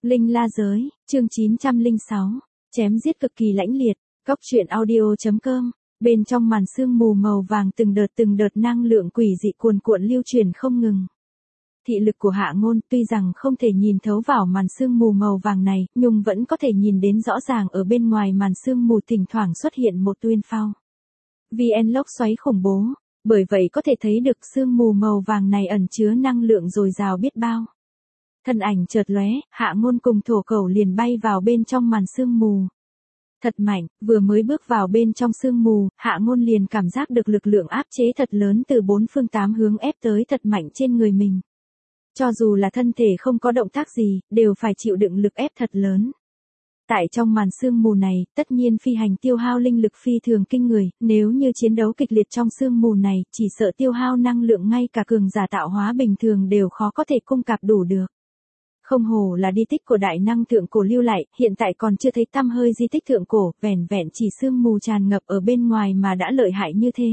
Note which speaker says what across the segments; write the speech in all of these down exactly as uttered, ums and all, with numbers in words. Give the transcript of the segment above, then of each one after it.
Speaker 1: Linh La Giới, chương chín trăm lẻ sáu, chém giết cực kỳ lãnh liệt, góc truyện audio.com, bên trong màn sương mù màu vàng từng đợt từng đợt năng lượng quỷ dị cuồn cuộn lưu truyền không ngừng. Thị lực của Hạ Ngôn tuy rằng không thể nhìn thấu vào màn sương mù màu vàng này, nhưng vẫn có thể nhìn đến rõ ràng ở bên ngoài màn sương mù thỉnh thoảng xuất hiện một tuyên phao. vê en lốc xoáy khủng bố, bởi vậy có thể thấy được sương mù màu vàng này ẩn chứa năng lượng dồi dào biết bao. Thân ảnh chợt lóe, Hạ Ngôn cùng Thổ Cẩu liền bay vào bên trong màn sương mù. Thật mạnh, vừa mới bước vào bên trong sương mù, Hạ Ngôn liền cảm giác được lực lượng áp chế thật lớn từ bốn phương tám hướng ép tới thật mạnh trên người mình. Cho dù là thân thể không có động tác gì, đều phải chịu đựng lực ép thật lớn. Tại trong màn sương mù này, tất nhiên phi hành tiêu hao linh lực phi thường kinh người, nếu như chiến đấu kịch liệt trong sương mù này, chỉ sợ tiêu hao năng lượng ngay cả cường giả tạo hóa bình thường đều khó có thể cung cạp đủ được. Không hổ là di tích của đại năng thượng cổ lưu lại, hiện tại còn chưa thấy tăm hơi di tích thượng cổ, vẻn vẹn chỉ sương mù tràn ngập ở bên ngoài mà đã lợi hại như thế.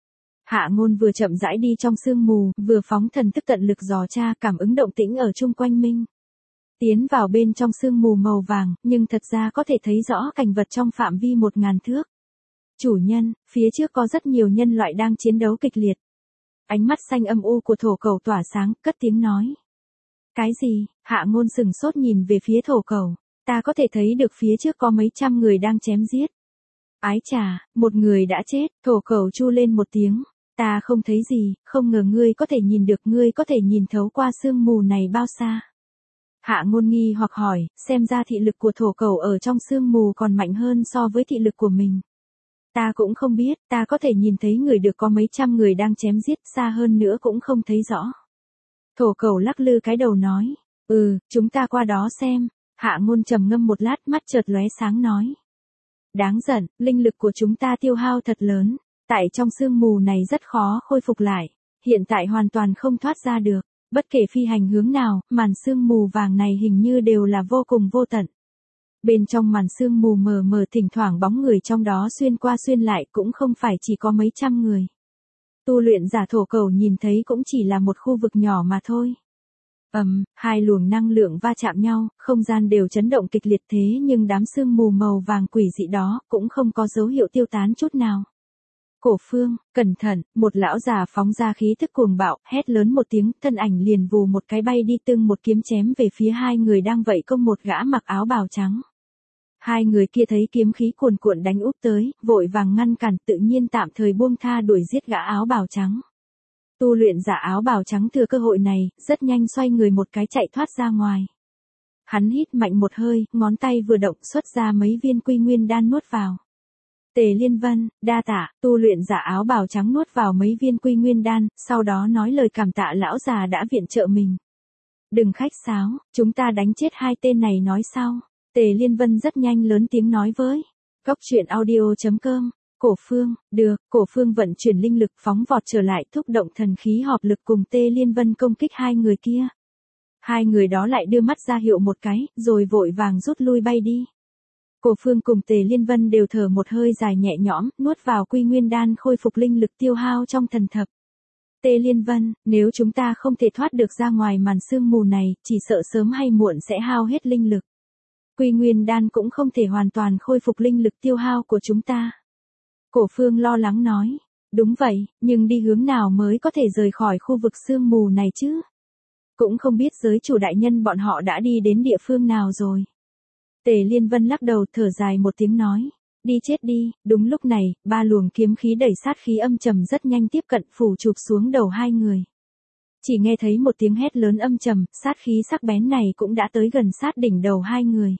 Speaker 1: Hạ Ngôn vừa chậm rãi đi trong sương mù, vừa phóng thần thức tận lực dò tra cảm ứng động tĩnh ở chung quanh mình. Tiến vào bên trong sương mù màu vàng, nhưng thật ra có thể thấy rõ cảnh vật trong phạm vi một ngàn thước. Chủ nhân, phía trước có rất nhiều nhân loại đang chiến đấu kịch liệt. Ánh mắt xanh âm u của Thổ Cẩu tỏa sáng, cất tiếng nói. Cái gì? Hạ Ngôn sừng sốt nhìn về phía Thổ Cẩu. Ta có thể thấy được phía trước có mấy trăm người đang chém giết. Ái chà, một người đã chết, Thổ Cẩu chu lên một tiếng. Ta không thấy gì, không ngờ ngươi có thể nhìn được, ngươi có thể nhìn thấu qua sương mù này bao xa. Hạ Ngôn nghi hoặc hỏi, xem ra thị lực của Thổ Cẩu ở trong sương mù còn mạnh hơn so với thị lực của mình. Ta cũng không biết, ta có thể nhìn thấy người được có mấy trăm người đang chém giết, xa hơn nữa cũng không thấy rõ. Thổ Cẩu lắc lư cái đầu nói, ừ, chúng ta qua đó xem. Hạ Ngôn trầm ngâm một lát, mắt chợt lóe sáng nói. Đáng giận, linh lực của chúng ta tiêu hao thật lớn, tại trong sương mù này rất khó khôi phục lại, hiện tại hoàn toàn không thoát ra được. Bất kể phi hành hướng nào, màn sương mù vàng này hình như đều là vô cùng vô tận. Bên trong màn sương mù mờ mờ thỉnh thoảng bóng người trong đó xuyên qua xuyên lại, cũng không phải chỉ có mấy trăm người. Tu luyện giả Thổ Cẩu nhìn thấy cũng chỉ là một khu vực nhỏ mà thôi. Ầm, um, hai luồng năng lượng va chạm nhau, không gian đều chấn động kịch liệt, thế nhưng đám sương mù màu vàng quỷ dị đó cũng không có dấu hiệu tiêu tán chút nào. Cổ Phương, cẩn thận, một lão già phóng ra khí thức cuồng bạo, hét lớn một tiếng, thân ảnh liền vù một cái bay đi tương một kiếm chém về phía hai người đang vây công một gã mặc áo bào trắng. Hai người kia thấy kiếm khí cuồn cuộn đánh úp tới, vội vàng ngăn cản, tự nhiên tạm thời buông tha đuổi giết gã áo bào trắng. Tu luyện giả áo bào trắng thừa cơ hội này, rất nhanh xoay người một cái chạy thoát ra ngoài. Hắn hít mạnh một hơi, ngón tay vừa động xuất ra mấy viên quy nguyên đan nuốt vào. Tề Liên Vân, đa tạ, tu luyện giả áo bào trắng nuốt vào mấy viên quy nguyên đan, sau đó nói lời cảm tạ lão già đã viện trợ mình. Đừng khách sáo, chúng ta đánh chết hai tên này nói sau. Tề Liên Vân rất nhanh lớn tiếng nói với. Góc truyện audio.com, Cổ Phương, được, Cổ Phương vận chuyển linh lực phóng vọt trở lại, thúc động thần khí họp lực cùng Tề Liên Vân công kích hai người kia. Hai người đó lại đưa mắt ra hiệu một cái, rồi vội vàng rút lui bay đi. Cổ Phương cùng Tề Liên Vân đều thở một hơi dài nhẹ nhõm, nuốt vào quy nguyên đan khôi phục linh lực tiêu hao trong thần thập. Tề Liên Vân, nếu chúng ta không thể thoát được ra ngoài màn sương mù này, chỉ sợ sớm hay muộn sẽ hao hết linh lực. Quy nguyên đan cũng không thể hoàn toàn khôi phục linh lực tiêu hao của chúng ta. Cổ Phương lo lắng nói, đúng vậy, nhưng đi hướng nào mới có thể rời khỏi khu vực sương mù này chứ? Cũng không biết giới chủ đại nhân bọn họ đã đi đến địa phương nào rồi. Tề Liên Vân lắc đầu thở dài một tiếng nói, đi chết đi. Đúng lúc này, ba luồng kiếm khí đẩy sát khí âm trầm rất nhanh tiếp cận phủ chụp xuống đầu hai người. Chỉ nghe thấy một tiếng hét lớn âm trầm, sát khí sắc bén này cũng đã tới gần sát đỉnh đầu hai người.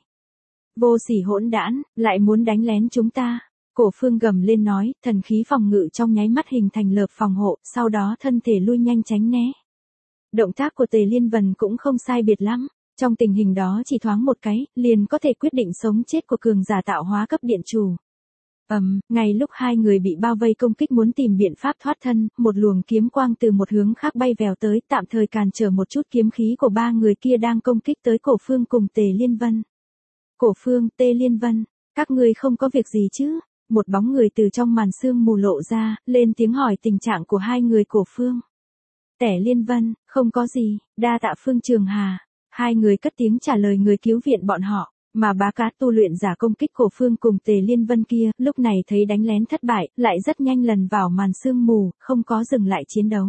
Speaker 1: Vô sỉ hỗn đản, lại muốn đánh lén chúng ta. Cổ Phương gầm lên nói, thần khí phòng ngự trong nháy mắt hình thành lợp phòng hộ, sau đó thân thể lui nhanh tránh né. Động tác của Tề Liên Vân cũng không sai biệt lắm. Trong tình hình đó chỉ thoáng một cái, liền có thể quyết định sống chết của cường giả tạo hóa cấp điện chủ. Ầm, um, ngay lúc hai người bị bao vây công kích muốn tìm biện pháp thoát thân, một luồng kiếm quang từ một hướng khác bay vèo tới, tạm thời cản trở một chút kiếm khí của ba người kia đang công kích tới Cổ Phương cùng Tề Liên Vân. Cổ Phương, Tề Liên Vân, các ngươi không có việc gì chứ? Một bóng người từ trong màn sương mù lộ ra, lên tiếng hỏi tình trạng của hai người Cổ Phương. Tề Liên Vân, không có gì, đa tạ Phương Trường Hà. Hai người cất tiếng trả lời người cứu viện bọn họ, mà bá cá tu luyện giả công kích Cổ Phương cùng Tề Liên Vân kia, lúc này thấy đánh lén thất bại, lại rất nhanh lần vào màn sương mù, không có dừng lại chiến đấu.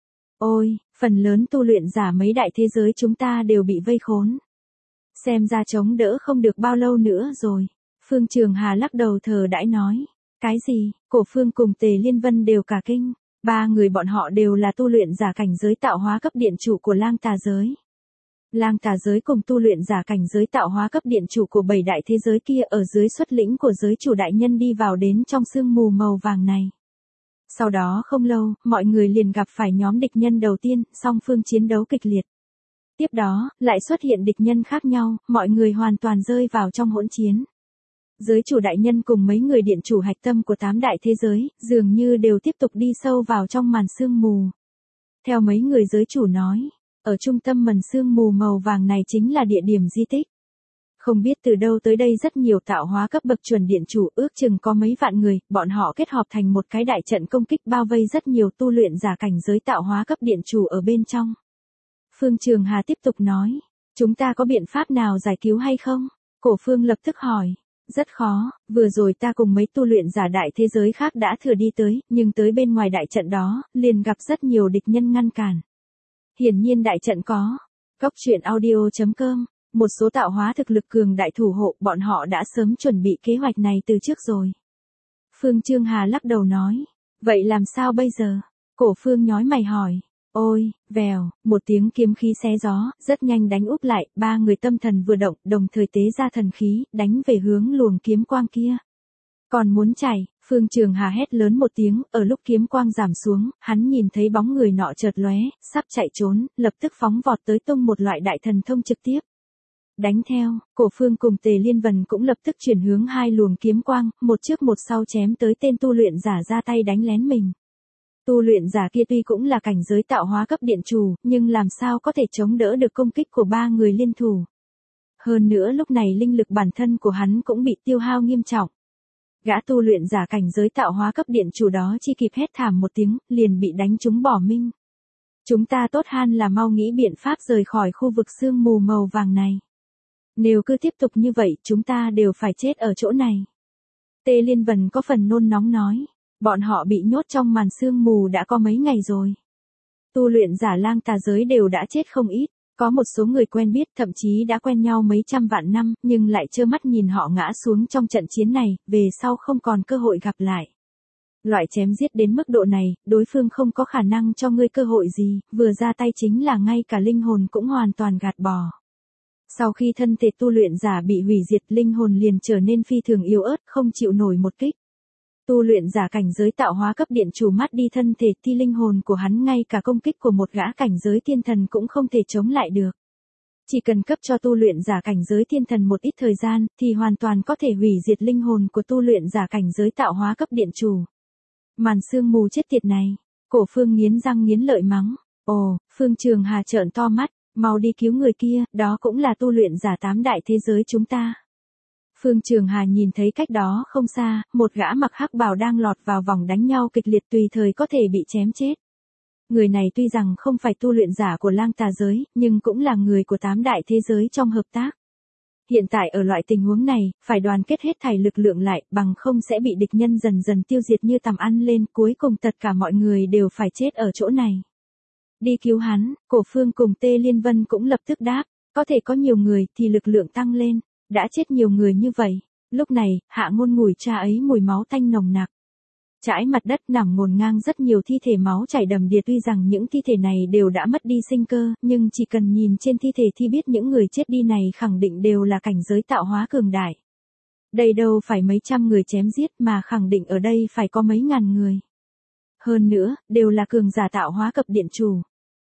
Speaker 1: Ôi, phần lớn tu luyện giả mấy đại thế giới chúng ta đều bị vây khốn. Xem ra chống đỡ không được bao lâu nữa rồi. Phương Trường Hà lắc đầu thờ đãi nói. Cái gì? Cổ Phương cùng Tề Liên Vân đều cả kinh. Ba người bọn họ đều là tu luyện giả cảnh giới tạo hóa cấp điện chủ của Lang Tà giới. Lang Tà giới cùng tu luyện giả cảnh giới tạo hóa cấp điện chủ của bảy đại thế giới kia ở dưới xuất lĩnh của giới chủ đại nhân đi vào đến trong sương mù màu vàng này. Sau đó không lâu, mọi người liền gặp phải nhóm địch nhân đầu tiên, song phương chiến đấu kịch liệt. Tiếp đó, lại xuất hiện địch nhân khác nhau, mọi người hoàn toàn rơi vào trong hỗn chiến. Giới chủ đại nhân cùng mấy người điện chủ hạch tâm của tám đại thế giới, dường như đều tiếp tục đi sâu vào trong màn sương mù. Theo mấy người giới chủ nói, ở trung tâm màn sương mù màu vàng này chính là địa điểm di tích. Không biết từ đâu tới đây rất nhiều tạo hóa cấp bậc chuẩn điện chủ, ước chừng có mấy vạn người, bọn họ kết hợp thành một cái đại trận công kích bao vây rất nhiều tu luyện giả cảnh giới tạo hóa cấp điện chủ ở bên trong. Phương Trường Hà tiếp tục nói, chúng ta có biện pháp nào giải cứu hay không? Cổ Phương lập tức hỏi, rất khó, vừa rồi ta cùng mấy tu luyện giả đại thế giới khác đã thừa đi tới, nhưng tới bên ngoài đại trận đó, liền gặp rất nhiều địch nhân ngăn cản. Hiển nhiên đại trận có. Góc truyện audio chấm com, một số tạo hóa thực lực cường đại thủ hộ, bọn họ đã sớm chuẩn bị kế hoạch này từ trước rồi. Phương Chương Hà lắc đầu nói, vậy làm sao bây giờ? Cổ Phương nhói mày hỏi. Ôi, vèo, một tiếng kiếm khí xé gió, rất nhanh đánh úp lại, ba người tâm thần vừa động, đồng thời tế ra thần khí, đánh về hướng luồng kiếm quang kia. Còn muốn chạy, Phương Trường Hà hét lớn một tiếng, ở lúc kiếm quang giảm xuống, hắn nhìn thấy bóng người nọ chợt lóe, sắp chạy trốn, lập tức phóng vọt tới tung một loại đại thần thông trực tiếp. Đánh theo, Cổ Phương cùng Tề Liên Vân cũng lập tức chuyển hướng hai luồng kiếm quang, một trước một sau chém tới tên tu luyện giả ra tay đánh lén mình. Tu luyện giả kia tuy cũng là cảnh giới tạo hóa cấp điện chủ, nhưng làm sao có thể chống đỡ được công kích của ba người liên thủ. Hơn nữa lúc này linh lực bản thân của hắn cũng bị tiêu hao nghiêm trọng. Gã tu luyện giả cảnh giới tạo hóa cấp điện chủ đó chỉ kịp hét thảm một tiếng, liền bị đánh trúng bỏ minh. Chúng ta tốt hơn là mau nghĩ biện pháp rời khỏi khu vực sương mù màu vàng này. Nếu cứ tiếp tục như vậy, chúng ta đều phải chết ở chỗ này. Tề Liên Vân có phần nôn nóng nói. Bọn họ bị nhốt trong màn sương mù đã có mấy ngày rồi. Tu luyện giả Lang Tà giới đều đã chết không ít, có một số người quen biết thậm chí đã quen nhau mấy trăm vạn năm, nhưng lại trơ mắt nhìn họ ngã xuống trong trận chiến này, về sau không còn cơ hội gặp lại. Loại chém giết đến mức độ này, đối phương không có khả năng cho ngươi cơ hội gì, vừa ra tay chính là ngay cả linh hồn cũng hoàn toàn gạt bỏ. Sau khi thân thể tu luyện giả bị hủy diệt, linh hồn liền trở nên phi thường yếu ớt, không chịu nổi một kích. Tu luyện giả cảnh giới tạo hóa cấp điện chủ mất đi thân thể thì linh hồn của hắn ngay cả công kích của một gã cảnh giới thiên thần cũng không thể chống lại được. Chỉ cần cấp cho tu luyện giả cảnh giới thiên thần một ít thời gian thì hoàn toàn có thể hủy diệt linh hồn của tu luyện giả cảnh giới tạo hóa cấp điện chủ. Màn sương mù chết tiệt này, Cổ Phương nghiến răng nghiến lợi mắng. Ồ, Phương Trường Hà trợn to mắt, mau đi cứu người kia, đó cũng là tu luyện giả tám đại thế giới chúng ta. Phương Trường Hà nhìn thấy cách đó không xa, một gã mặc hắc bào đang lọt vào vòng đánh nhau kịch liệt tùy thời có thể bị chém chết. Người này tuy rằng không phải tu luyện giả của Lang Tà giới, nhưng cũng là người của tám đại thế giới trong hợp tác. Hiện tại ở loại tình huống này, phải đoàn kết hết thảy lực lượng lại, bằng không sẽ bị địch nhân dần dần tiêu diệt như tằm ăn lên, cuối cùng tất cả mọi người đều phải chết ở chỗ này. Đi cứu hắn, Cổ Phương cùng Tề Liên Vân cũng lập tức đáp, có thể có nhiều người thì lực lượng tăng lên. Đã chết nhiều người như vậy, lúc này, Hạ Ngôn ngửi cha ấy mùi máu tanh nồng nặc. Trải mặt đất nằm ngổn ngang rất nhiều thi thể máu chảy đầm đìa, tuy rằng những thi thể này đều đã mất đi sinh cơ, nhưng chỉ cần nhìn trên thi thể thì biết những người chết đi này khẳng định đều là cảnh giới tạo hóa cường đại. Đây đâu phải mấy trăm người chém giết mà khẳng định ở đây phải có mấy ngàn người. Hơn nữa, đều là cường giả tạo hóa cấp điện chủ.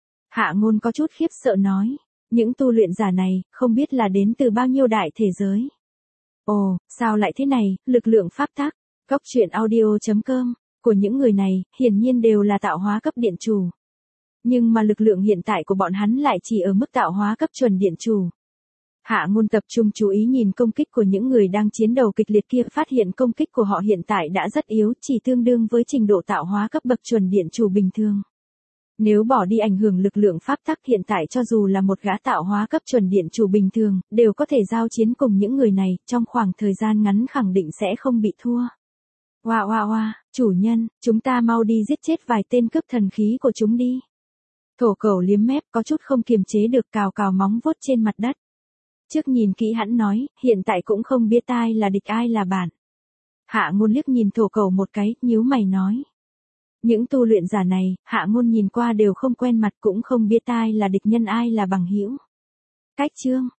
Speaker 1: Hạ Ngôn có chút khiếp sợ nói. Những tu luyện giả này, không biết là đến từ bao nhiêu đại thể giới. Ồ, sao lại thế này, lực lượng pháp tắc, góc truyện audio chấm com, của những người này, hiển nhiên đều là tạo hóa cấp điện chủ. Nhưng mà lực lượng hiện tại của bọn hắn lại chỉ ở mức tạo hóa cấp chuẩn điện chủ. Hạ Ngôn tập trung chú ý nhìn công kích của những người đang chiến đấu kịch liệt kia, phát hiện công kích của họ hiện tại đã rất yếu, chỉ tương đương với trình độ tạo hóa cấp bậc chuẩn điện chủ bình thường. Nếu bỏ đi ảnh hưởng lực lượng pháp tắc hiện tại cho dù là một gã tạo hóa cấp chuẩn điện chủ bình thường, đều có thể giao chiến cùng những người này, trong khoảng thời gian ngắn khẳng định sẽ không bị thua. Oa oa oa, chủ nhân, chúng ta mau đi giết chết vài tên cướp thần khí của chúng đi. Thổ cẩu liếm mép có chút không kiềm chế được cào cào móng vuốt trên mặt đất. Trước nhìn kỹ hắn nói, hiện tại cũng không biết ai là địch ai là bạn. Hạ Ngôn liếc nhìn thổ cẩu một cái, nhíu mày nói. Những tu luyện giả này, Hạ Ngôn nhìn qua đều không quen mặt cũng không biết ai là địch nhân ai là bằng hữu. Cách chương,